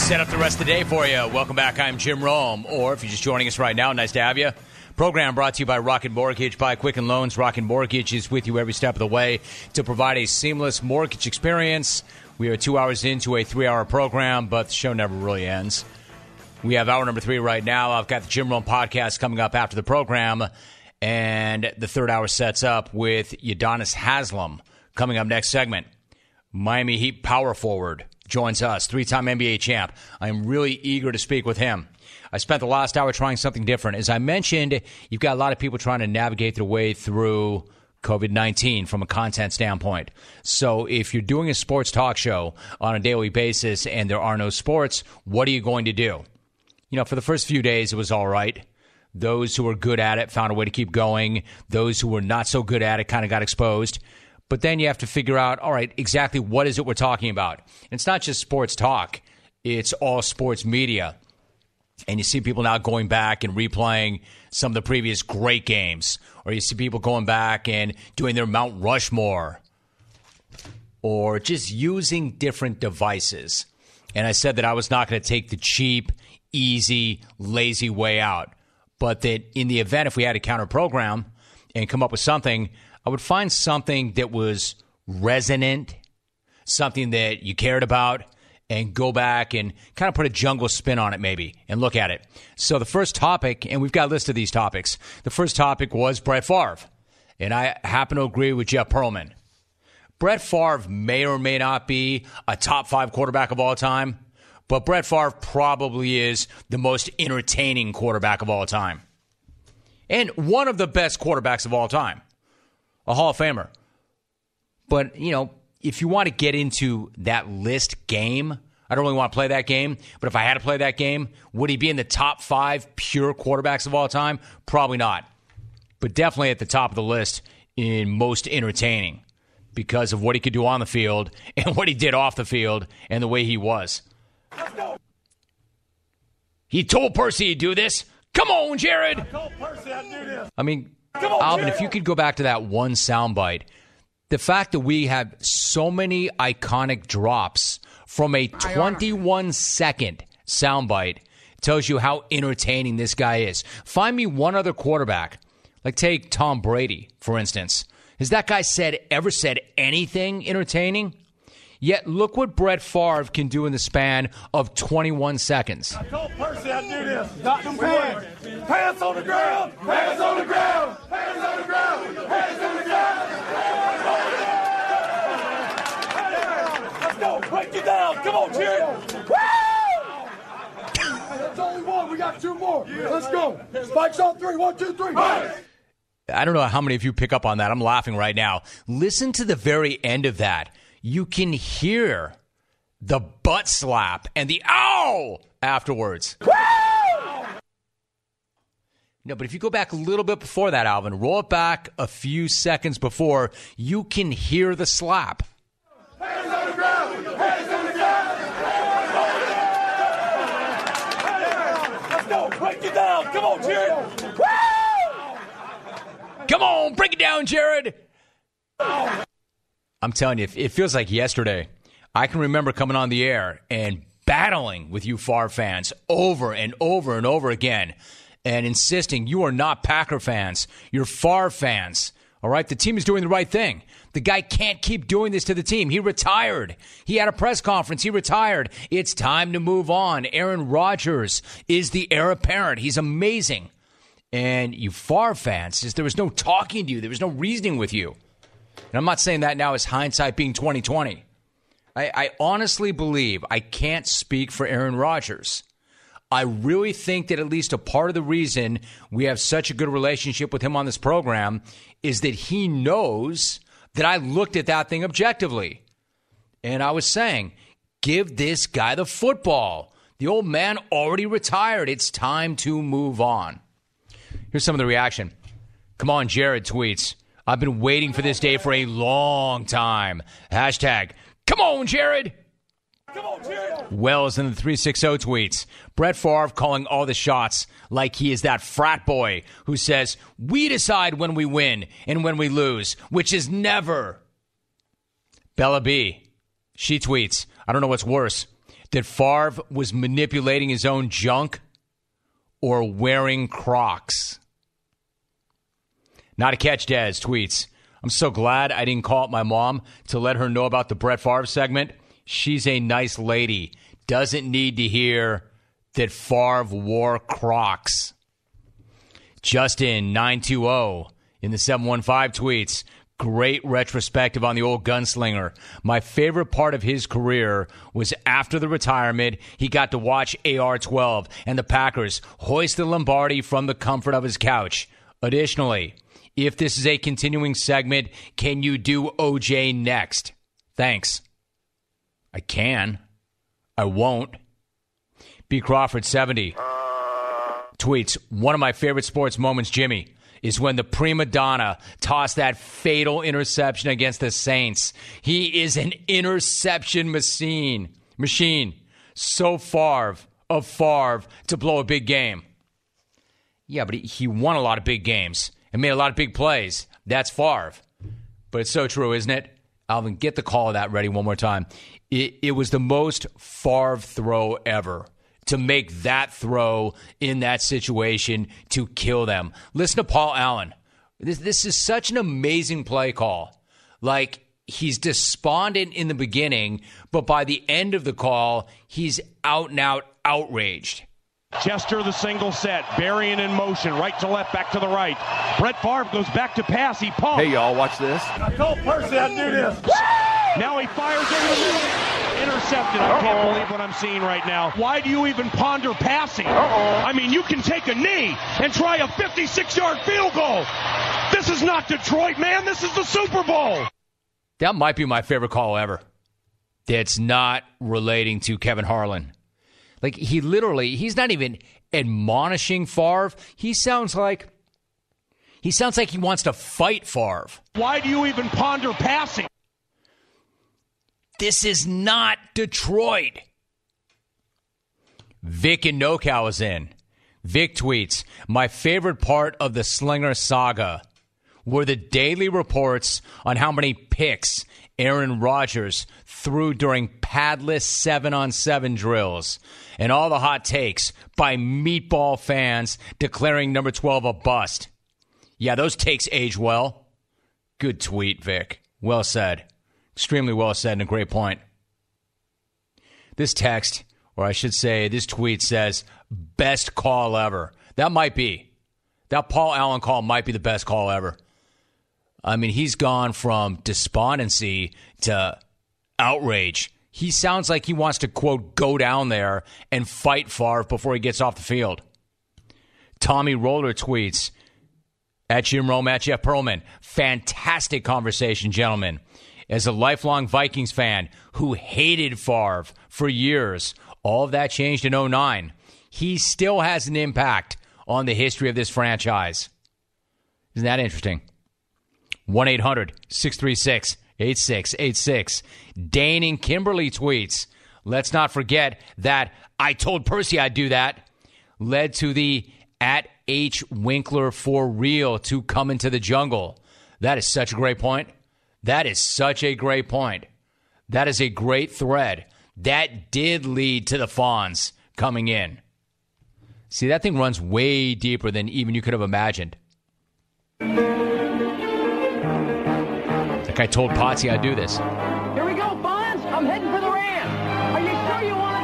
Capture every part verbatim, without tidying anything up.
Set up the rest of the day for you. Welcome back. I'm Jim Rome. Or if you're just joining us right now, nice to have you. Program brought to you by Rocket Mortgage by Quicken Loans. Rocket Mortgage is with you every step of the way to provide a seamless mortgage experience. We are two hours into a three-hour program, but the show never really ends. We have hour number three right now. I've got the Jim Rome podcast coming up after the program, and the third hour sets up with Udonis Haslem coming up next segment. Miami Heat power forward joins us, three-time N B A champ. I am really eager to speak with him. I spent the last hour trying something different. As I mentioned, you've got a lot of people trying to navigate their way through covid nineteen from a content standpoint. So if you're doing a sports talk show on a daily basis and there are no sports, what are you going to do? You know, for the first few days, it was all right. Those who were good at it found a way to keep going. Those who were not so good at it kind of got exposed. But then you have to figure out, all right, exactly what is it we're talking about? And it's not just sports talk. It's all sports media. And you see people now going back and replaying some of the previous great games. Or you see people going back and doing their Mount Rushmore. Or just using different devices. And I said that I was not going to take the cheap, easy, lazy way out. But that in the event, if we had a counter program and come up with something, I would find something that was resonant, something that you cared about, and go back and kind of put a jungle spin on it maybe and look at it. So the first topic, and we've got a list of these topics, the first topic was Brett Favre. And I happen to agree with Jeff Pearlman. Brett Favre may or may not be a top five quarterback of all time, but Brett Favre probably is the most entertaining quarterback of all time. And one of the best quarterbacks of all time. A Hall of Famer. But, you know, if you want to get into that list game, I don't really want to play that game, but if I had to play that game, would he be in the top five pure quarterbacks of all time? Probably not. But definitely at the top of the list in most entertaining because of what he could do on the field and what he did off the field and the way he was. Let's go. He told Percy he'd do this. Come on, Jared. I told Percy I'd do this. I mean, Come on, Alvin, Jared. If you could go back to that one soundbite, the fact that we have so many iconic drops from a twenty-one second soundbite tells you how entertaining this guy is. Find me one other quarterback, like take Tom Brady, for instance. Has that guy said ever said anything entertaining? Yet look what Brett Favre can do in the span of twenty-one seconds. I told Percy I'd do this. Knock them pants. Pants on the ground. Pants on the ground. Pants on the ground. Pants on the ground. Let's go. Break you down. Come on, Jared. Woo! That's only one. We got two more. Let's go. Spikes on three. One, two, three. Right. I don't know how many of you pick up on that. I'm laughing right now. Listen to the very end of that. You can hear the butt slap and the ow afterwards. Woo! No, but if you go back a little bit before that, Alvin, roll it back a few seconds before, you can hear the slap. Hands on the ground! Hands on the ground! Let's go! Break it down! Come on, Jared! Woo! Come on, break it down, Jared! I'm telling you, it feels like yesterday. I can remember coming on the air and battling with you Favre fans over and over and over again and insisting you are not Packer fans. You're Favre fans. All right? The team is doing the right thing. The guy can't keep doing this to the team. He retired. He had a press conference. He retired. It's time to move on. Aaron Rodgers is the heir apparent. He's amazing. And you Favre fans, there was no talking to you. There was no reasoning with you. And I'm not saying that now as hindsight being twenty twenty. I, I honestly believe, I can't speak for Aaron Rodgers. I really think that at least a part of the reason we have such a good relationship with him on this program is that he knows that I looked at that thing objectively. And I was saying, give this guy the football. The old man already retired. It's time to move on. Here's some of the reaction. Come on, Jared tweets. I've been waiting for this day for a long time. Hashtag, come on, Jared. Come on, Jared. Wells in the three sixty tweets. Brett Favre calling all the shots like he is that frat boy who says, we decide when we win and when we lose, which is never. Bella B, she tweets, I don't know what's worse. that Favre was manipulating his own junk or wearing Crocs? Not a catch, Daz tweets, I'm so glad I didn't call up my mom to let her know about the Brett Favre segment. She's a nice lady. Doesn't need to hear that Favre wore Crocs. Justin nine two zero in the seven one five tweets, great retrospective on the old gunslinger. My favorite part of his career was after the retirement, he got to watch A R twelve and the Packers hoist the Lombardi from the comfort of his couch. Additionally, if this is a continuing segment, can you do O J next? Thanks. I can. I won't. B. Crawford seventy tweets, one of my favorite sports moments, Jimmy, is when the prima donna tossed that fatal interception against the Saints. He is an interception machine. Machine. So Favre of Favre to blow a big game. Yeah, but he, he won a lot of big games and made a lot of big plays. That's Favre. But it's so true, isn't it? Alvin, get the call of that ready one more time. It, it was the most Favre throw ever. To make that throw in that situation to kill them. Listen to Paul Allen. This, this is such an amazing play call. Like, he's despondent in the beginning, but by the end of the call, he's out and out outraged. Chester the single set, Berrien in motion, right to left, back to the right. Brett Favre goes back to pass, he pumps. Hey, y'all, watch this. I told Percy I'd do this. Now he fires over the middle. Intercepted. I can't Uh-oh. believe what I'm seeing right now. Why do you even ponder passing? Uh-oh. I mean, you can take a knee and try a fifty-six-yard field goal. This is not Detroit, man. This is the Super Bowl. That might be my favorite call ever. That's not relating to Kevin Harlan. Like, he literally, he's not even admonishing Favre. He sounds like, he sounds like he wants to fight Favre. Why do you even ponder passing? This is not Detroit. Vic in NoCal is in. Vic tweets, my favorite part of the Slinger saga were the daily reports on how many picks Aaron Rodgers threw during padless seven-on-seven drills and all the hot takes by meatball fans declaring number twelve a bust. Yeah, those takes age well. Good tweet, Vic. Well said. Extremely well said and a great point. This text, or I should say this tweet says, best call ever. That might be. That Paul Allen call might be the best call ever. I mean, he's gone from despondency to outrage. He sounds like he wants to, quote, go down there and fight Favre before he gets off the field. Tommy Roller tweets, at Jim Rome, at Jeff Pearlman, fantastic conversation, gentlemen. As a lifelong Vikings fan who hated Favre for years, all of that changed in oh nine. He still has an impact on the history of this franchise. Isn't that interesting? one eight hundred six three six eight six eight six. Dane in Kimberly tweets, let's not forget that I told Percy I'd do that, led to the at H Winkler for real to come into the jungle. That is such a great point. That is such a great point. That is a great thread. That did lead to the Fonz coming in. See, that thing runs way deeper than even you could have imagined. Like I told Potsy I'd do this. Here we go, Fonz. I'm heading for the Rams. Are you sure you want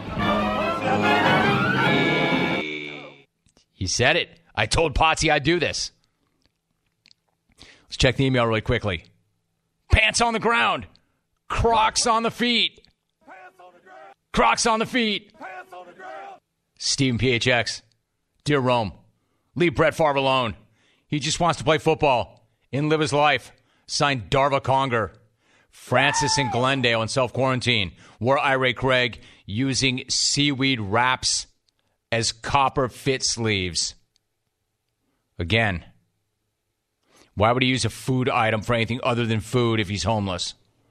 to do it? He said it. I told Potsy I'd do this. Let's check the email really quickly. Pants on the ground. Crocs on the feet. Crocs on the feet. Steven P H X. Dear Rome, leave Brett Favre alone. He just wants to play football and live his life. Signed Darva Conger. Francis in Glendale in self-quarantine. Wore Irate Craig using seaweed wraps as copper fit sleeves. Again, why would he use a food item for anything other than food if he's homeless?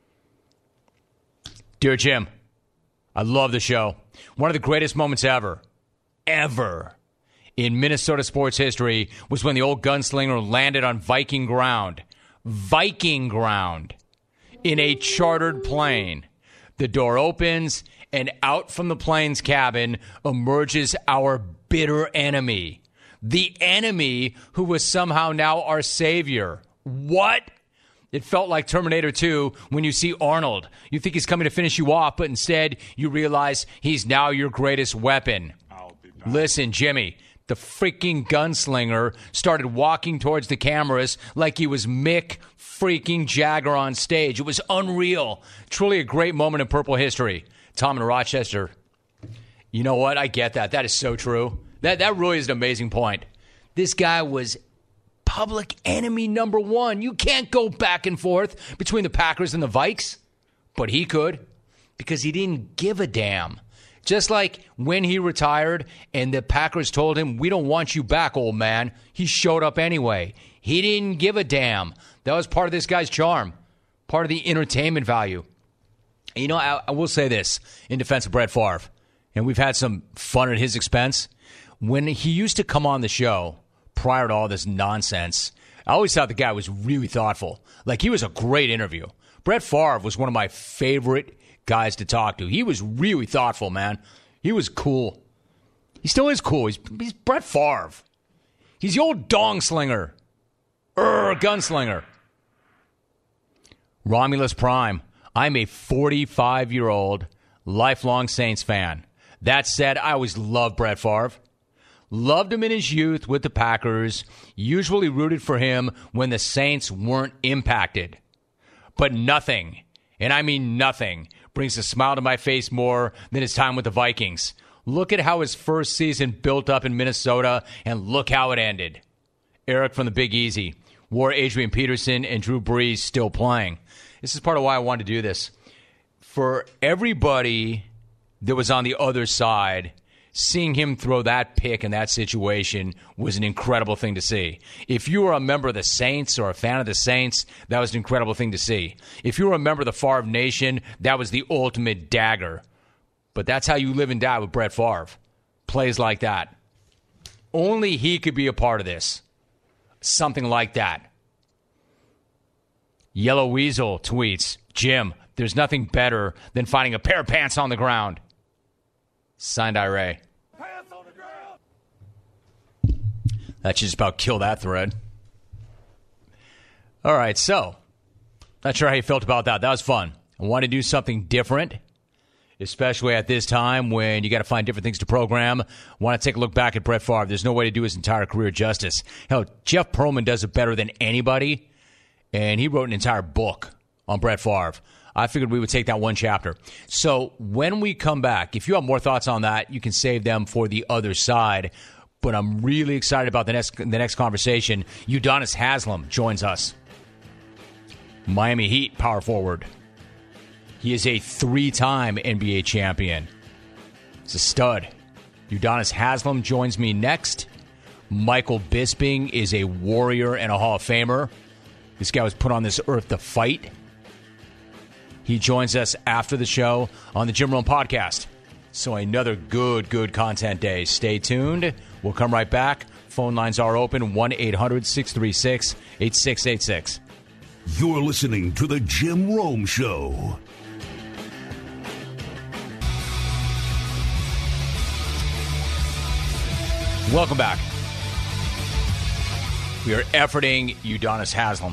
Dear Jim, I love the show. One of the greatest moments ever, ever, in Minnesota sports history was when the old gunslinger landed on Viking ground. Viking ground. In a chartered plane. The door opens, and out from the plane's cabin emerges our bitter enemy. The enemy who was somehow now our savior. What? It felt like Terminator two when you see Arnold. You think he's coming to finish you off, but instead you realize he's now your greatest weapon. Listen, Jimmy, the freaking gunslinger started walking towards the cameras like he was Mick freaking Jagger on stage. It was unreal. Truly a great moment in Purple history. Tom in Rochester. You know what? I get that. That is so true. That that really is an amazing point. This guy was public enemy number one. You can't go back and forth between the Packers and the Vikes. But he could, because he didn't give a damn. Just like when he retired and the Packers told him, we don't want you back, old man. He showed up anyway. He didn't give a damn. That was part of this guy's charm, part of the entertainment value. And you know, I, I will say this in defense of Brett Favre, and we've had some fun at his expense. When he used to come on the show prior to all this nonsense, I always thought the guy was really thoughtful. Like, he was a great interview. Brett Favre was one of my favorite guys to talk to. He was really thoughtful, man. He was cool. He still is cool. He's, he's Brett Favre. He's the old dong slinger. Er, gunslinger. Romulus Prime. I'm a forty-five-year-old lifelong Saints fan. That said, I always loved Brett Favre. Loved him in his youth with the Packers. Usually rooted for him when the Saints weren't impacted. But nothing, and I mean nothing, brings a smile to my face more than his time with the Vikings. Look at how his first season built up in Minnesota, and look how it ended. Eric from the Big Easy. Wore Adrian Peterson and Drew Brees still playing. This is part of why I wanted to do this. For everybody that was on the other side, seeing him throw that pick in that situation was an incredible thing to see. If you were a member of the Saints or a fan of the Saints, that was an incredible thing to see. If you were a member of the Favre Nation, that was the ultimate dagger. But that's how you live and die with Brett Favre. Plays like that. Only he could be a part of this. Something like that. Yellow Weasel tweets, Jim, there's nothing better than finding a pair of pants on the ground. Signed, Ray. Pants on the ground. That should just about kill that thread. All right, so, not sure how you felt about that. That was fun. I wanted to do something different, especially at this time when you got to find different things to program. I want to take a look back at Brett Favre. There's no way to do his entire career justice. Hell, Jeff Pearlman does it better than anybody, and he wrote an entire book on Brett Favre. I figured we would take that one chapter. So when we come back, if you have more thoughts on that, you can save them for the other side. But I'm really excited about the next the next conversation. Udonis Haslem joins us. Miami Heat power forward. He is a three-time N B A champion. He's a stud. Udonis Haslem joins me next. Michael Bisping is a warrior and a Hall of Famer. This guy was put on this earth to fight. He joins us after the show on the Jim Rome Podcast. So another good, good content day. Stay tuned. We'll come right back. Phone lines are open, one eight hundred six three six eight six eight six. You're listening to the Jim Rome Show. Welcome back. We are efforting Udonis Haslem.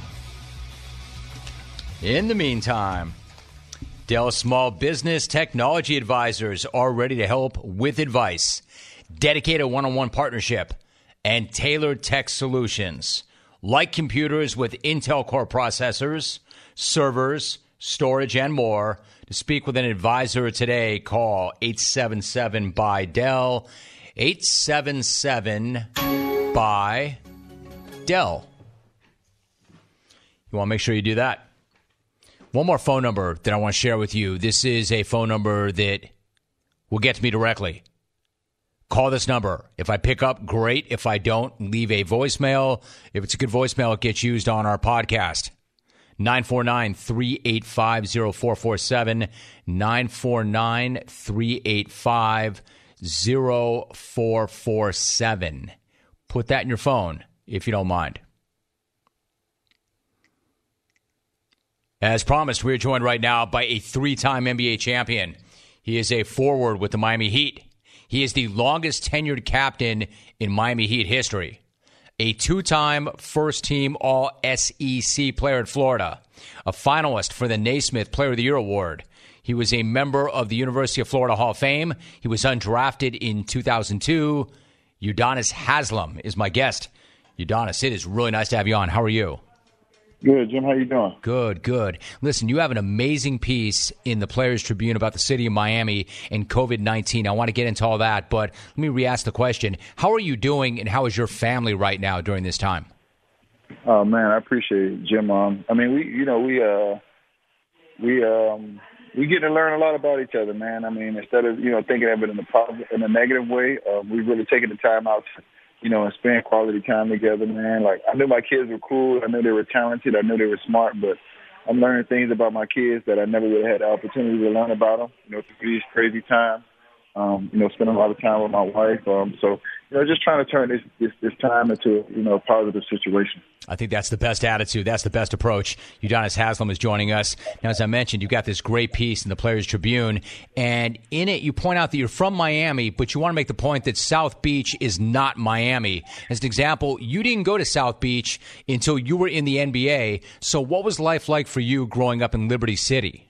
In the meantime, Dell Small Business Technology Advisors are ready to help with advice, dedicated one-on-one partnership, and tailored tech solutions. Like computers with Intel Core processors, servers, storage, and more. To speak with an advisor today, call eight seven seven B Y Dell. eight seven seven B Y Dell. You want to make sure you do that. One more phone number that I want to share with you. This is a phone number that will get to me directly. Call this number. If I pick up, great. If I don't, leave a voicemail. If it's a good voicemail, it gets used on our podcast. nine four nine, three eight five, zero four four seven. nine four nine, three eight five, zero four four seven. Put that in your phone, if you don't mind. As promised, we are joined right now by a three-time N B A champion. He is a forward with the Miami Heat. He is the longest tenured captain in Miami Heat history. A two-time first-team All-S E C player in Florida. A finalist for the Naismith Player of the Year Award. He was a member of the University of Florida Hall of Fame. He was undrafted in two thousand two. Udonis Haslem is my guest. Udonis, it is really nice to have you on. How are you? Good, Jim. How you doing? Good, good. Listen, you have an amazing piece in the Players Tribune about the city of Miami and COVID nineteen. I want to get into all that, but let me re-ask the question. How are you doing, and how is your family right now during this time? Oh, man, I appreciate it, Jim. Um, I mean, we, you know, we, uh, we, um, we get to learn a lot about each other, man. I mean, instead of, you know, thinking of it in a positive, in a negative way, uh, we've really taken the time out to, you know, and spend quality time together, man. Like, I knew my kids were cool. I knew they were talented. I knew they were smart, but I'm learning things about my kids that I never would have had the opportunity to learn about them, you know, through these crazy times. Um, you know, spending a lot of time with my wife. Um, so, you know, just trying to turn this, this, this time into, you know, a positive situation. I think that's the best attitude. That's the best approach. Udonis Haslem is joining us. Now, as I mentioned, you got this great piece in the Players Tribune, and in it you point out that you're from Miami, but you want to make the point that South Beach is not Miami. As an example, you didn't go to South Beach until you were in the N B A. So what was life like for you growing up in Liberty City?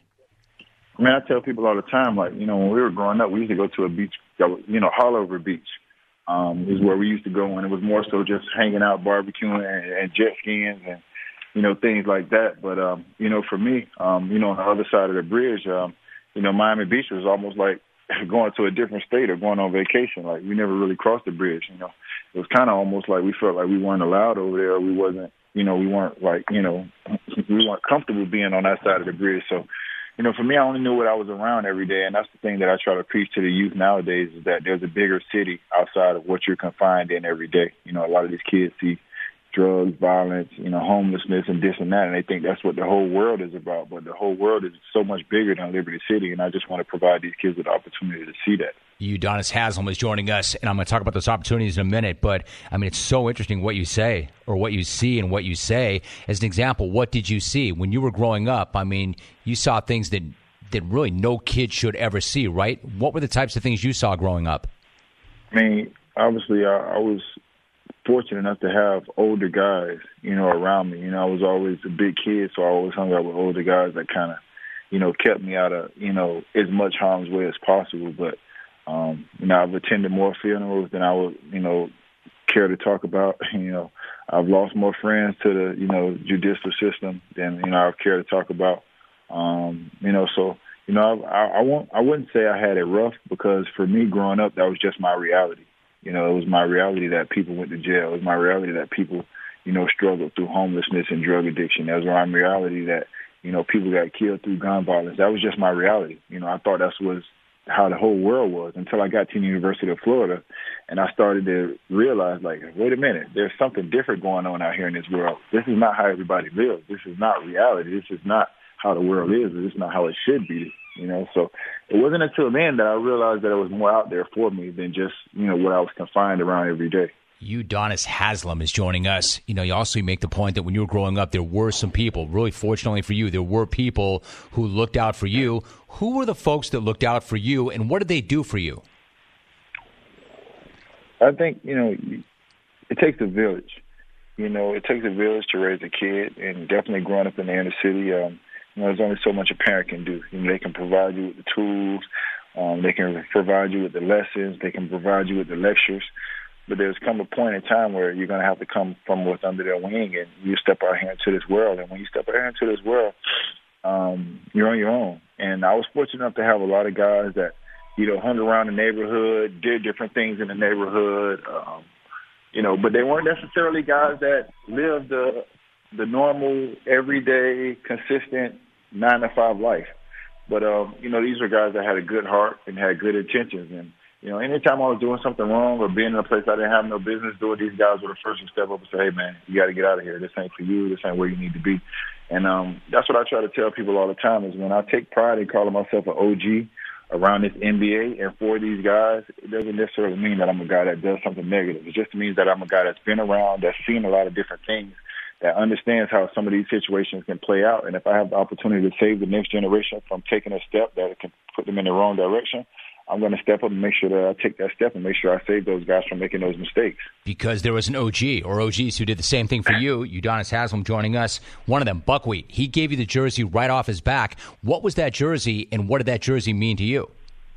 I mean, I tell people all the time, like, you know, when we were growing up, we used to go to a beach that was, you know, Haulover Beach um, is where we used to go, and it was more so just hanging out, barbecuing, and, and jet skiing and, you know, things like that. But, um, you know, for me, um, you know, on the other side of the bridge, um, you know, Miami Beach was almost like going to a different state or going on vacation. Like, we never really crossed the bridge, you know. It was kind of almost like we felt like we weren't allowed over there. Or we wasn't, you know, we weren't like, you know, we weren't comfortable being on that side of the bridge. So, you know, for me, I only knew what I was around every day, and that's the thing that I try to preach to the youth nowadays is that there's a bigger city outside of what you're confined in every day. You know, a lot of these kids see drugs, violence, you know, homelessness and this and that, and they think that's what the whole world is about. But the whole world is so much bigger than Liberty City, and I just want to provide these kids with the opportunity to see that. Udonis Haslem is joining us, and I'm going to talk about those opportunities in a minute. But, I mean, it's so interesting what you say or what you see and what you say. As an example, what did you see? When you were growing up, I mean, you saw things that, that really no kid should ever see, right? What were the types of things you saw growing up? I mean, obviously, I, I was fortunate enough to have older guys, you know, around me. You know, I was always a big kid, so I always hung out with older guys that kind of, you know, kept me out of, you know, as much harm's way as possible. But, um, you know, I've attended more funerals than I would, you know, care to talk about. You know, I've lost more friends to the, you know, judicial system than, you know, I've cared to talk about. Um, you know, so, you know, I, I, won't, I wouldn't say I had it rough because for me growing up, that was just my reality. You know, it was my reality that people went to jail. It was my reality that people, you know, struggled through homelessness and drug addiction. That was my reality that, you know, people got killed through gun violence. That was just my reality. You know, I thought that was how the whole world was until I got to the University of Florida and I started to realize, like, wait a minute, there's something different going on out here in this world. This is not how everybody lives. This is not reality. This is not how the world is. This is not how it should be. You know, so it wasn't until then that I realized that it was more out there for me than just, you know, what I was confined around every day. Udonis Haslem is joining us. You know, you also make the point that when you were growing up, there were some people, really fortunately for you, there were people who looked out for you. Who were the folks that looked out for you, and what did they do for you? I think, you know, it takes a village. You know, it takes a village to raise a kid, and definitely growing up in the inner city, um, you know, there's only so much a parent can do. You know, they can provide you with the tools. Um, they can provide you with the lessons. They can provide you with the lectures. But there's come a point in time where you're going to have to come from what's under their wing, and you step out here into this world. And when you step out here into this world, um, you're on your own. And I was fortunate enough to have a lot of guys that, you know, hung around the neighborhood, did different things in the neighborhood, um, you know, but they weren't necessarily guys that lived the the normal, everyday, consistent nine to five life. But, um, you know, these were guys that had a good heart and had good intentions. And, you know, anytime I was doing something wrong or being in a place I didn't have no business doing, these guys were the first to step up and say, hey, man, you got to get out of here. This ain't for you. This ain't where you need to be. And um, that's what I try to tell people all the time is when I take pride in calling myself an O G around this N B A and for these guys, it doesn't necessarily mean that I'm a guy that does something negative. It just means that I'm a guy that's been around, that's seen a lot of different things, that understands how some of these situations can play out. And if I have the opportunity to save the next generation from taking a step that can put them in the wrong direction, I'm going to step up and make sure that I take that step and make sure I save those guys from making those mistakes. Because there was an O G or O Gs who did the same thing for you. Udonis Haslem joining us. One of them, Buckwheat. He gave you the jersey right off his back. What was that jersey, and what did that jersey mean to you?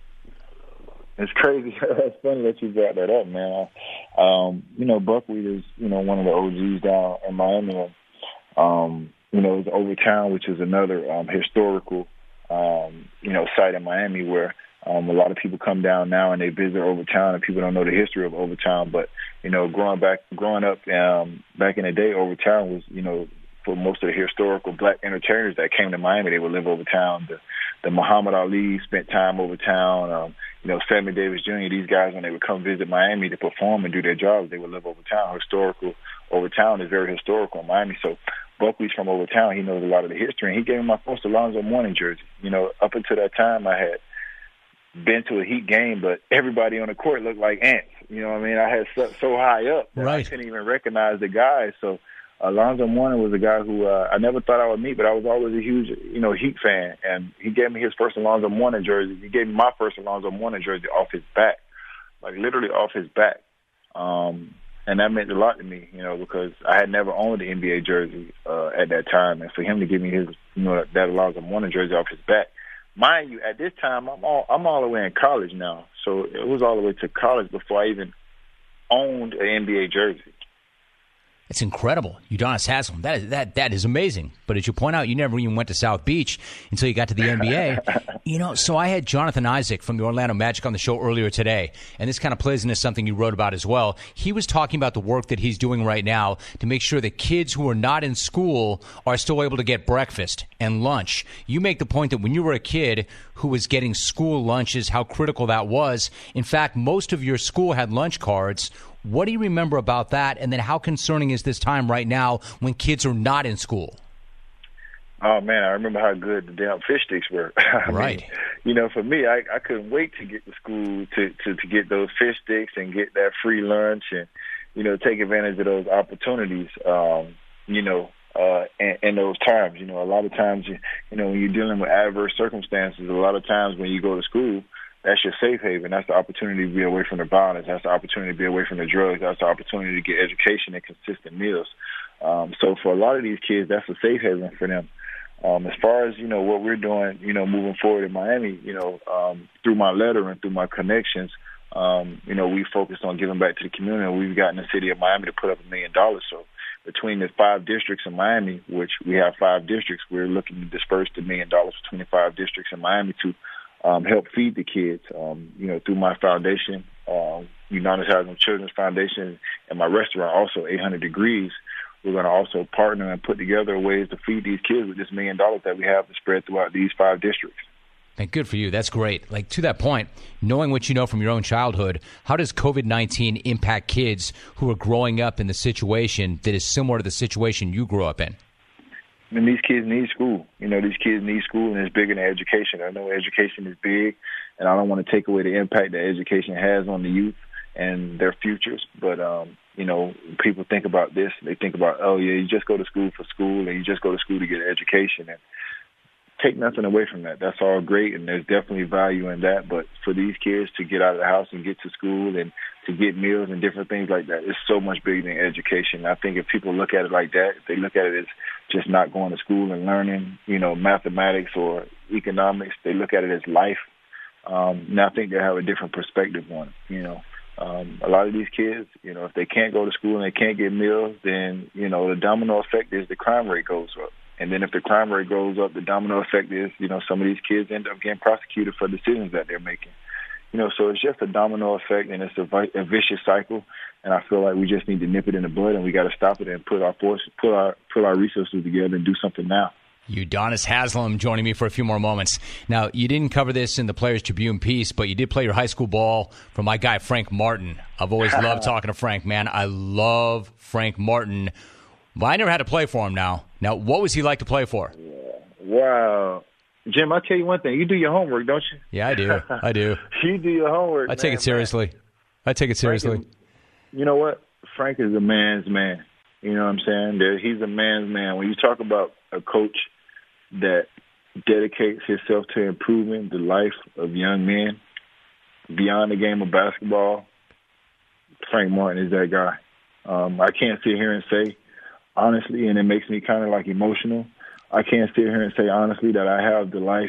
It's crazy. It's funny that you brought that up, man. Um, you know, Buckwheat is, you know, one of the O Gs down in Miami. Um, you know, it's Overtown, which is another um, historical, um, you know, site in Miami where um, a lot of people come down now and they visit Overtown, and people don't know the history of Overtown. But, you know, growing back, growing up um, back in the day, Overtown was, you know, for most of the historical black entertainers that came to Miami, they would live Overtown. The, the Muhammad Ali spent time Overtown. Um, you know, Sammy Davis Junior, these guys, when they would come visit Miami to perform and do their jobs, they would live Overtown. Historical, Overtown is very historical in Miami. So Buckwheat's from Overtown. He knows a lot of the history. And he gave me my first Alonzo Mourning jersey. You know, up until that time, I had been to a Heat game, but everybody on the court looked like ants. You know what I mean? I had so, so high up that right. I couldn't even recognize the guys. So Alonzo Mourning was a guy who uh, I never thought I would meet, but I was always a huge, you know, Heat fan. And he gave me his first Alonzo Mourning jersey. He gave me my first Alonzo Mourning jersey off his back, like literally off his back. Um, and that meant a lot to me, you know, because I had never owned an N B A jersey uh, at that time. And for him to give me his, you know, that Alonzo Mourning jersey off his back, mind you, at this time, I'm all, I'm all the way in college now. So it was all the way to college before I even owned an N B A jersey. It's incredible. Udonis Haslem, that is, that, that is amazing. But as you point out, you never even went to South Beach until you got to the N B A. You know, so I had Jonathan Isaac from the Orlando Magic on the show earlier today, and this kind of plays into something you wrote about as well. He was talking about the work that he's doing right now to make sure that kids who are not in school are still able to get breakfast and lunch. You make the point that when you were a kid who was getting school lunches, how critical that was. In fact, most of your school had lunch cards. What do you remember about that? And then how concerning is this time right now when kids are not in school? Oh, man, I remember how good the damn fish sticks were. Right. mean, you know, for me, I, I couldn't wait to get to school to, to, to get those fish sticks and get that free lunch and, you know, take advantage of those opportunities, um, you know, uh, in, in those times. You know, a lot of times, you, you know, when you're dealing with adverse circumstances, a lot of times when you go to school, that's your safe haven. That's the opportunity to be away from the violence. That's the opportunity to be away from the drugs. That's the opportunity to get education and consistent meals. Um, so for a lot of these kids, that's a safe haven for them. Um, as far as, you know, what we're doing, you know, moving forward in Miami, you know, um, through my letter and through my connections, um, you know, we focused on giving back to the community. We've gotten the city of Miami to put up a million dollars. So between the five districts in Miami, which we have five districts, we're looking to disperse the million dollars between the five districts in Miami to Um, help feed the kids, um, you know, through my foundation, um, Udonis Haslem Children's Foundation, and my restaurant, also eight hundred Degrees. We're going to also partner and put together ways to feed these kids with this million dollars that we have to spread throughout these five districts. And good for you. That's great. Like, to that point, knowing what you know from your own childhood, how does COVID nineteen impact kids who are growing up in the situation that is similar to the situation you grew up in? I mean, these kids need school. You know, these kids need school, and it's bigger than education. I know education is big, and I don't want to take away the impact that education has on the youth and their futures. But, um, you know, people think about this. They think about, oh, yeah, you just go to school for school, and you just go to school to get an education. And take nothing away from that. That's all great, and there's definitely value in that. But for these kids to get out of the house and get to school and to get meals and different things like that, it's so much bigger than education. I think if people look at it like that, if they look at it as just not going to school and learning, you know, mathematics or economics, they look at it as life. Um, and I think they have a different perspective on it, you know. Um, a lot of these kids, you know, if they can't go to school and they can't get meals, then, you know, the domino effect is the crime rate goes up. And then if the crime rate goes up, the domino effect is, you know, some of these kids end up getting prosecuted for decisions that they're making. You know, so it's just a domino effect, and it's a, a vicious cycle. And I feel like we just need to nip it in the bud, and we got to stop it and put our force, put our put our resources together and do something now. Udonis Haslem joining me for a few more moments. Now, you didn't cover this in the Players Tribune piece, but you did play your high school ball for my guy Frank Martin. I've always loved talking to Frank, man. I love Frank Martin. But I never had to play for him now. Now, what was he like to play for? Yeah. Wow. Jim, I'll tell you one thing. You do your homework, don't you? Yeah, I do. I do. You do your homework, I take man, it seriously. Man. I take it seriously. Frank is, you know what? Frank is a man's man. You know what I'm saying? There, he's a man's man. When you talk about a coach that dedicates himself to improving the life of young men beyond the game of basketball, Frank Martin is that guy. Um, I can't sit here and say, honestly, and it makes me kind of like emotional, I can't sit here and say honestly that I have the life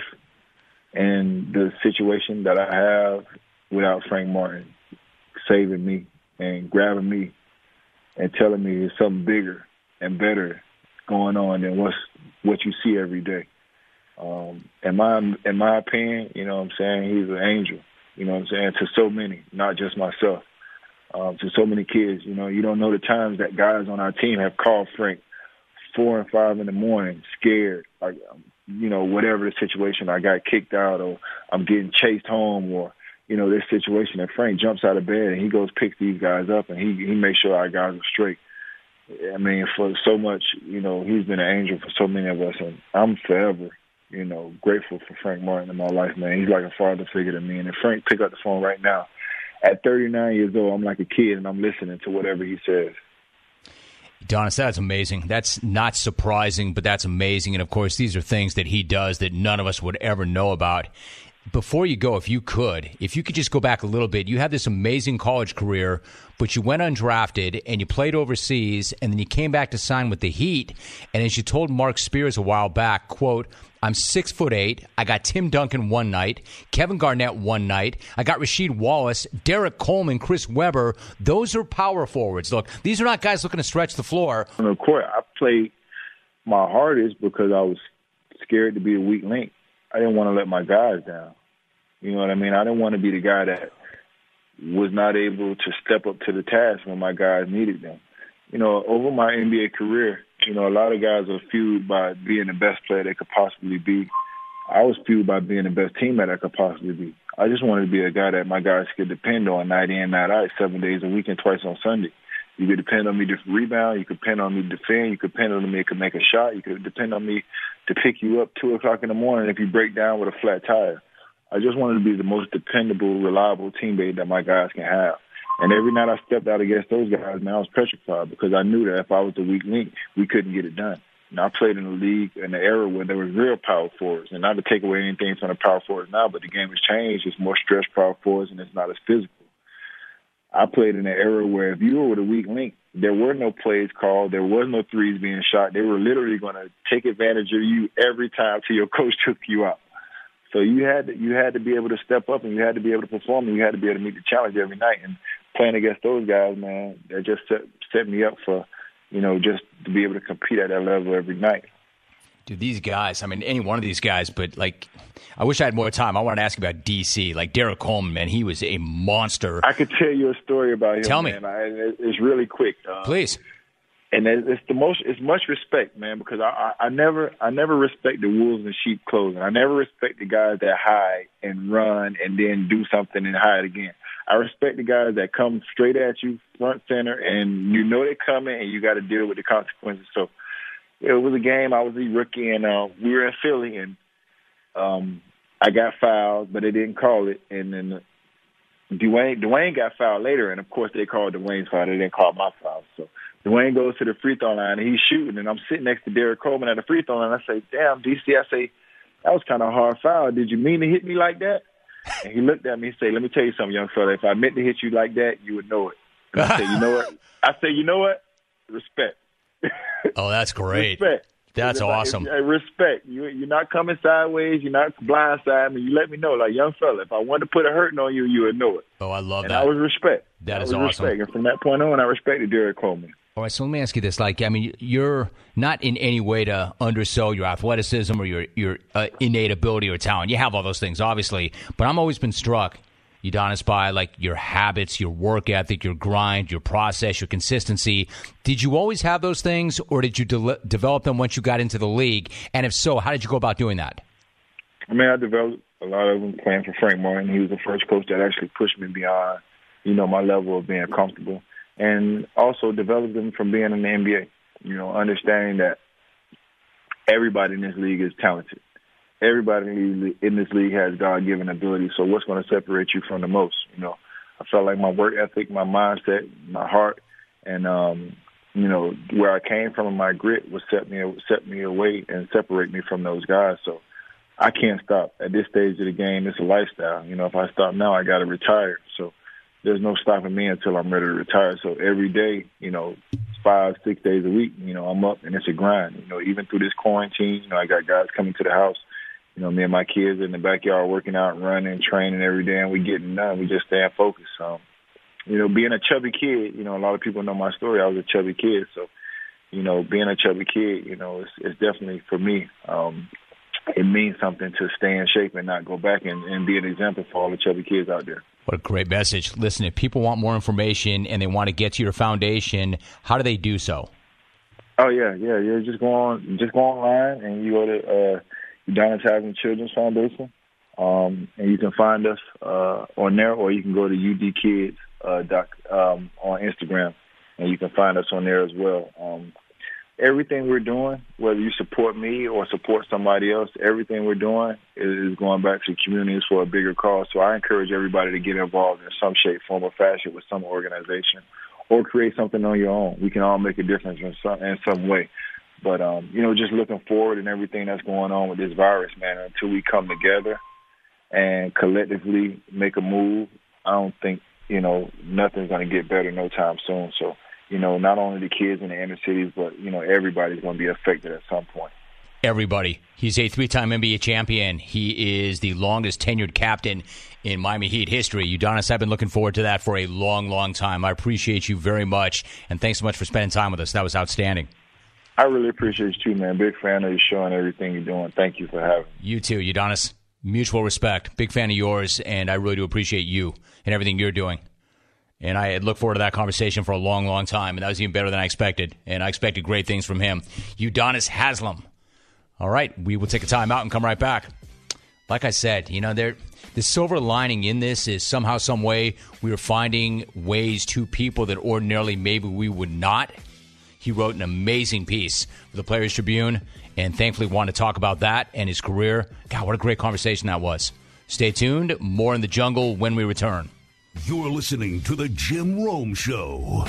and the situation that I have without Frank Martin saving me and grabbing me and telling me there's something bigger and better going on than what's what you see every day. Um, in my in my opinion, you know what I'm saying, he's an angel, you know what I'm saying, to so many, not just myself, um, to so many kids. You know, you don't know the times that guys on our team have called Frank four and five in the morning, scared, like, you know, whatever the situation, I got kicked out or I'm getting chased home or, you know, this situation. And Frank jumps out of bed and he goes pick these guys up and he, he makes sure our guys are straight. I mean, for so much, you know, he's been an angel for so many of us. And I'm forever, you know, grateful for Frank Martin in my life, man. He's like a father figure to me. And if Frank pick up the phone right now, at thirty-nine years old, I'm like a kid and I'm listening to whatever he says. Donis, that's amazing. That's not surprising, but that's amazing. And, of course, these are things that he does that none of us would ever know about. Before you go, if you could, if you could just go back a little bit, you had this amazing college career, but you went undrafted and you played overseas, and then you came back to sign with the Heat. And as you told Mark Spears a while back, quote, I'm six foot eight. I got Tim Duncan one night, Kevin Garnett one night. I got Rasheed Wallace, Derek Coleman, Chris Webber. Those are power forwards. Look, these are not guys looking to stretch the floor. On the court, I played my hardest because I was scared to be a weak link. I didn't want to let my guys down. You know what I mean? I didn't want to be the guy that was not able to step up to the task when my guys needed them. You know, over my N B A career, you know, a lot of guys are fueled by being the best player they could possibly be. I was fueled by being the best teammate I could possibly be. I just wanted to be a guy that my guys could depend on night in, night out, seven days a week and twice on Sunday. You could depend on me to rebound. You could depend on me to defend. You could depend on me to make a shot. You could depend on me to pick you up two o'clock in the morning if you break down with a flat tire. I just wanted to be the most dependable, reliable teammate that my guys can have. And every night I stepped out against those guys, man, I was petrified because I knew that if I was the weak link, we couldn't get it done. And I played in a league in an era where there was real power forwards. And not to take away anything from the power forwards now, but the game has changed. It's more stretch power forwards and it's not as physical. I played in an era where if you were the weak link, there were no plays called. There was no threes being shot. They were literally going to take advantage of you every time till your coach took you out. So you had to, you had to be able to step up and you had to be able to perform and you had to be able to meet the challenge every night. And playing against those guys, man, that just set, set me up for, you know, just to be able to compete at that level every night. Dude, these guys, I mean, any one of these guys, but, like, I wish I had more time. I wanted to ask you about D C. Like, Derek Coleman, man, he was a monster. I could tell you a story about him, Tell me. man. I, it's really quick. Uh, Please. And it's the most, it's much respect, man, because I, I, I never, I never respect the wolves in sheep clothing. I never respect the guys that hide and run and then do something and hide again. I respect the guys that come straight at you, front center, and you know they're coming and you got to deal with the consequences. So it was a game. I was a rookie and uh, we were in Philly and um, I got fouled, but they didn't call it. And then Dwayne, Dwayne got fouled later, and of course they called Dwayne's foul. They didn't call my foul. So Dwayne goes to the free throw line, and he's shooting, and I'm sitting next to Derek Coleman at the free throw line. I say, damn, D C, I say, that was kind of a hard foul. Did you mean to hit me like that? And he looked at me and said, let me tell you something, young fella. If I meant to hit you like that, you would know it. And I said, you know what? I said, you know what? Respect. Oh, that's great. Respect. That's if awesome. I, if, respect. You, you're not coming sideways. You're not blindsiding me. You let me know, like, young fella, if I wanted to put a hurting on you, you would know it. Oh, I love and that. And I was respect. That I is was awesome. Respect. And from that point on, I respected Derek Coleman. All right, so let me ask you this. Like, I mean, you're not in any way to undersell your athleticism or your, your uh, innate ability or talent. You have all those things, obviously. But I've always been struck, Udonis, by, like, your habits, your work ethic, your grind, your process, your consistency. Did you always have those things, or did you de- develop them once you got into the league? And if so, how did you go about doing that? I mean, I developed a lot of them playing for Frank Martin. He was the first coach that actually pushed me beyond, you know, my level of being comfortable. And also developed them from being in the N B A, you know, understanding that everybody in this league is talented. Everybody in this league has God-given ability, so what's going to separate you from the most? You know, I felt like my work ethic, my mindset, my heart, and um, you know, where I came from and my grit would set me set me away and separate me from those guys. So I can't stop. At this stage of the game, it's a lifestyle. You know, if I stop now, I got to retire. So there's no stopping me until I'm ready to retire. So every day, you know, five, six days a week, you know, I'm up and it's a grind. You know, even through this quarantine, you know, I got guys coming to the house. You know, me and my kids in the backyard working out, running, training every day, and we getting done. We just staying focused. Um, you know, being a chubby kid, you know, a lot of people know my story. I was a chubby kid. So, you know, being a chubby kid, you know, it's, it's definitely for me, um, it means something to stay in shape and not go back and, and be an example for all the chubby kids out there. What a great message. Listen, if people want more information and they want to get to your foundation, how do they do so? Oh, yeah, yeah, yeah. Just go on, just go online and you go to uh, Udonis Haslem Children's Foundation, um, and you can find us uh, on there, or you can go to U D Kids uh, doc, um, on Instagram, and you can find us on there as well. Um, everything we're doing, whether you support me or support somebody else, everything we're doing is going back to communities for a bigger cause. So I encourage everybody to get involved in some shape, form, or fashion with some organization, or create something on your own. We can all make a difference in some in some way. But, um, you know, just looking forward and everything that's going on with this virus, man, until we come together and collectively make a move, I don't think, you know, nothing's going to get better no time soon. So, you know, not only the kids in the inner cities, but, you know, everybody's going to be affected at some point. Everybody. He's a three-time N B A champion. He is the longest tenured captain in Miami Heat history. Udonis, I've been looking forward to that for a long, long time. I appreciate you very much, and thanks so much for spending time with us. That was outstanding. I really appreciate you, too, man. Big fan of your show and everything you're doing. Thank you for having me. You too, Udonis. Mutual respect. Big fan of yours, and I really do appreciate you and everything you're doing. And I look forward to that conversation for a long, long time, and that was even better than I expected. And I expected great things from him. Udonis Haslem. All right, we will take a time out and come right back. Like I said, you know, there, the silver lining in this is somehow, some way, we are finding ways to people that ordinarily maybe we would not. He wrote an amazing piece for the Players Tribune, and thankfully wanted to talk about that and his career. God, what a great conversation that was. Stay tuned. More in the jungle when we return. You're listening to The Jim Rome Show.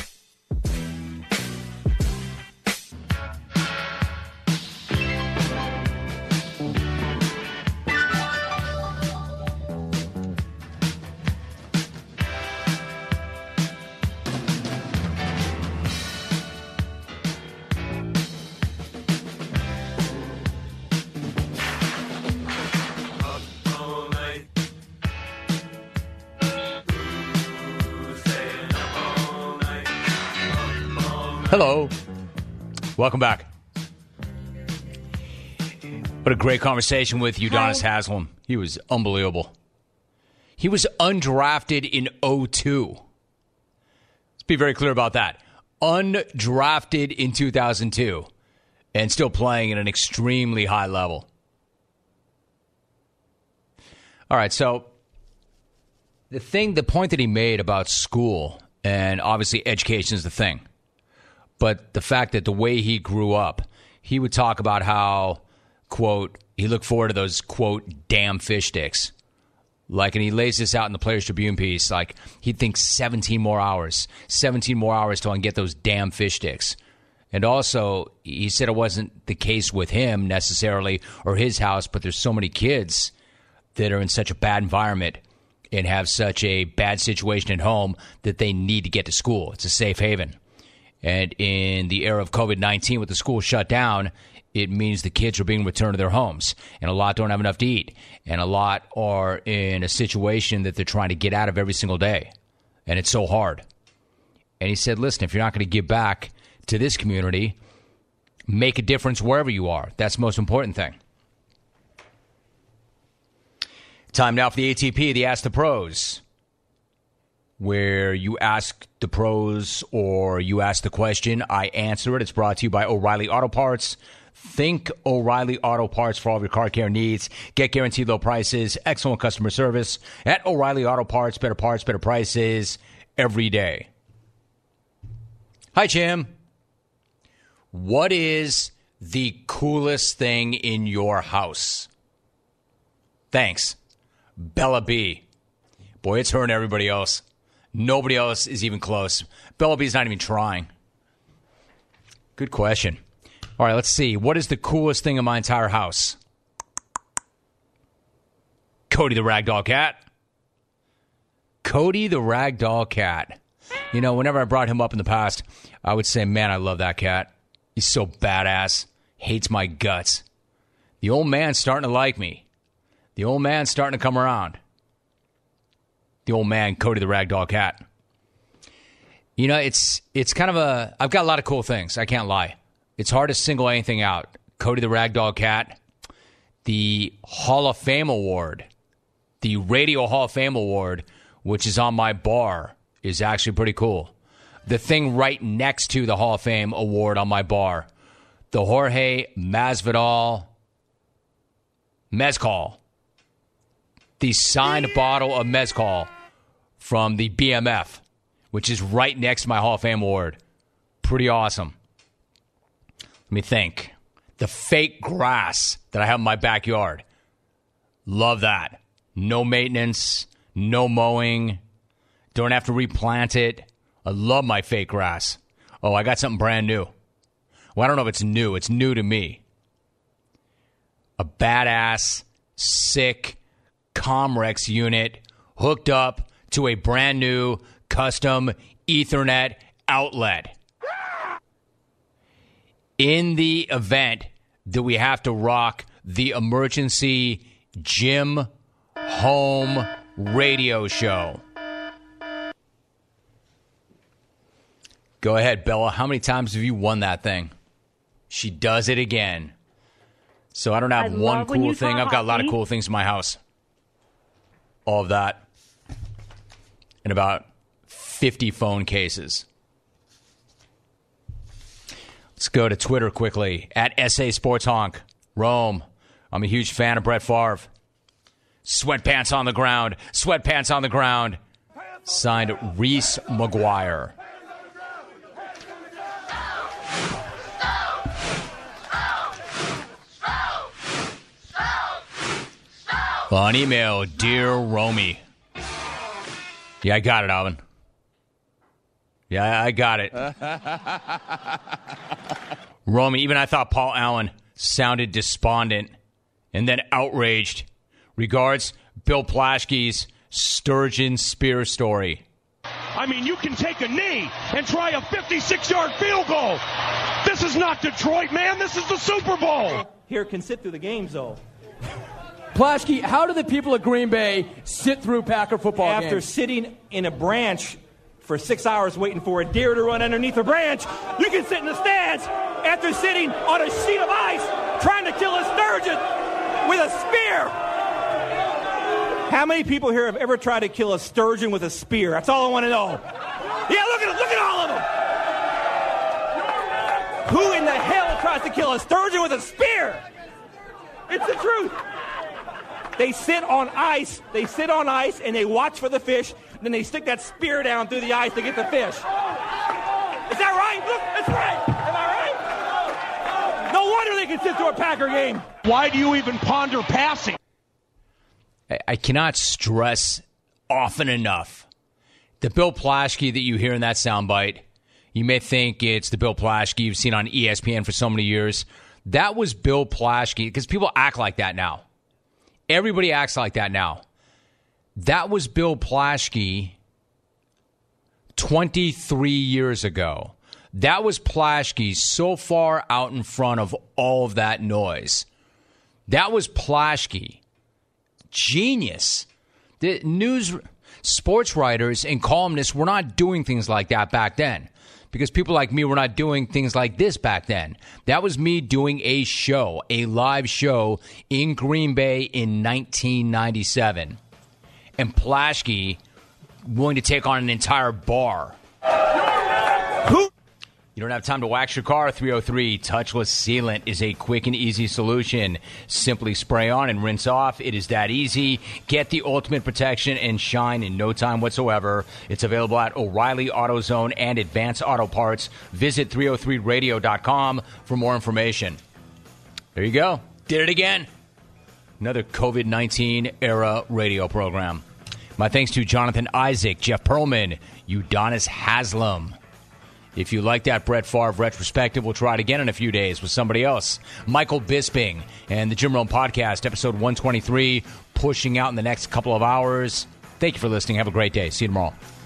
Hello. Welcome back. What a great conversation with Udonis Haslem. He was unbelievable. He was undrafted in oh two. Let's be very clear about that. Undrafted in two thousand two and still playing at an extremely high level. All right, so the thing, the point that he made about school, and obviously education is the thing. But the fact that the way he grew up, he would talk about how, quote, he looked forward to those, quote, damn fish sticks. Like, and he lays this out in the Players Tribune piece, like, he'd think seventeen more hours, seventeen more hours till I can get those damn fish sticks. And also, he said it wasn't the case with him necessarily or his house, but there's so many kids that are in such a bad environment and have such a bad situation at home that they need to get to school. It's a safe haven. And in the era of covid nineteen, with the school shut down, it means the kids are being returned to their homes. And a lot don't have enough to eat. And a lot are in a situation that they're trying to get out of every single day. And it's so hard. And he said, listen, if you're not going to give back to this community, make a difference wherever you are. That's the most important thing. Time now for the A T P, the Ask the Pros, where you ask the pros or you ask the question, I answer it. It's brought to you by O'Reilly Auto Parts. Think O'Reilly Auto Parts for all of your car care needs. Get guaranteed low prices, excellent customer service at O'Reilly Auto Parts. Better parts, better prices every day. Hi, Jim. What is the coolest thing in your house? Thanks. Bella B. Boy, it's her and everybody else. Nobody else is even close. Bella B's not even trying. Good question. All right, let's see. What is the coolest thing in my entire house? Cody the Ragdoll Cat. Cody the Ragdoll Cat. You know, whenever I brought him up in the past, I would say, man, I love that cat. He's so badass. Hates my guts. The old man's starting to like me. The old man's starting to come around. The old man, Cody the Ragdoll Cat. You know, it's it's kind of a... I've got a lot of cool things. I can't lie. It's hard to single anything out. Cody the Ragdoll Cat. The Hall of Fame Award. The Radio Hall of Fame Award, which is on my bar, is actually pretty cool. The thing right next to the Hall of Fame Award on my bar. The Jorge Masvidal Mezcal. The signed bottle of Mezcal from the B M F, which is right next to my Hall of Fame award. Pretty awesome. Let me think. The fake grass that I have in my backyard. Love that. No maintenance, no mowing. Don't have to replant it. I love my fake grass. Oh, I got something brand new. Well, I don't know if it's new. It's new to me. A badass, sick Comrex unit hooked up to a brand new custom Ethernet outlet. In the event that we have to rock the emergency Jim home radio show. Go ahead, Bella. How many times have you won that thing? She does it again. So I don't have I one cool thing. I've got a lot of cool things in my house. All of that. And about fifty phone cases. Let's go to Twitter quickly. At S A Sports Honk. Rome. I'm a huge fan of Brett Favre. Sweatpants on the ground. Sweatpants on the ground. Signed Reese McGuire. On email, Dear Romy. Yeah, I got it, Alvin. Yeah, I got it. Romy, even I thought Paul Allen sounded despondent and then outraged. Regards, Bill Plaschke's Sturgeon Spear story. I mean, you can take a knee and try a fifty-six-yard field goal. This is not Detroit, man. This is the Super Bowl. Here can sit through the games, though. Plaschke, how do the people of Green Bay sit through Packer football After games? sitting in a branch for six hours waiting for a deer to run underneath a branch, you can sit in the stands after sitting on a sheet of ice trying to kill a sturgeon with a spear. How many people here have ever tried to kill a sturgeon with a spear? That's all I want to know. Yeah, look at look at all of them. Who in the hell tries to kill a sturgeon with a spear? It's the truth. They sit on ice, they sit on ice, and they watch for the fish, then they stick that spear down through the ice to get the fish. Is that right? Look, that's right. Am I right? No wonder they can sit through a Packer game. Why do you even ponder passing? I, I cannot stress often enough the Bill Plaschke that you hear in that soundbite. You may think it's the Bill Plaschke you've seen on E S P N for so many years. That was Bill Plaschke, because people act like that now. Everybody acts like that now. That was Bill Plaschke twenty-three years ago. That was Plaschke so far out in front of all of that noise. That was Plaschke. Genius. The news, sports writers and columnists were not doing things like that back then, because people like me were not doing things like this back then. That was me doing a show, a live show in Green Bay in nineteen ninety-seven. And Plaschke willing to take on an entire bar. Who? You don't have time to wax your car? three oh three Touchless Sealant is a quick and easy solution. Simply spray on and rinse off. It is that easy. Get the ultimate protection and shine in no time whatsoever. It's available at O'Reilly AutoZone and Advanced Auto Parts. Visit three oh three radio dot com for more information. There you go. Did it again. Another covid nineteen era radio program. My thanks to Jonathan Isaac, Jeff Pearlman, Udonis Haslam. If you like that Brett Favre retrospective, we'll try it again in a few days with somebody else. Michael Bisping and the Jim Rome Podcast, episode one twenty-three, pushing out in the next couple of hours. Thank you for listening. Have a great day. See you tomorrow.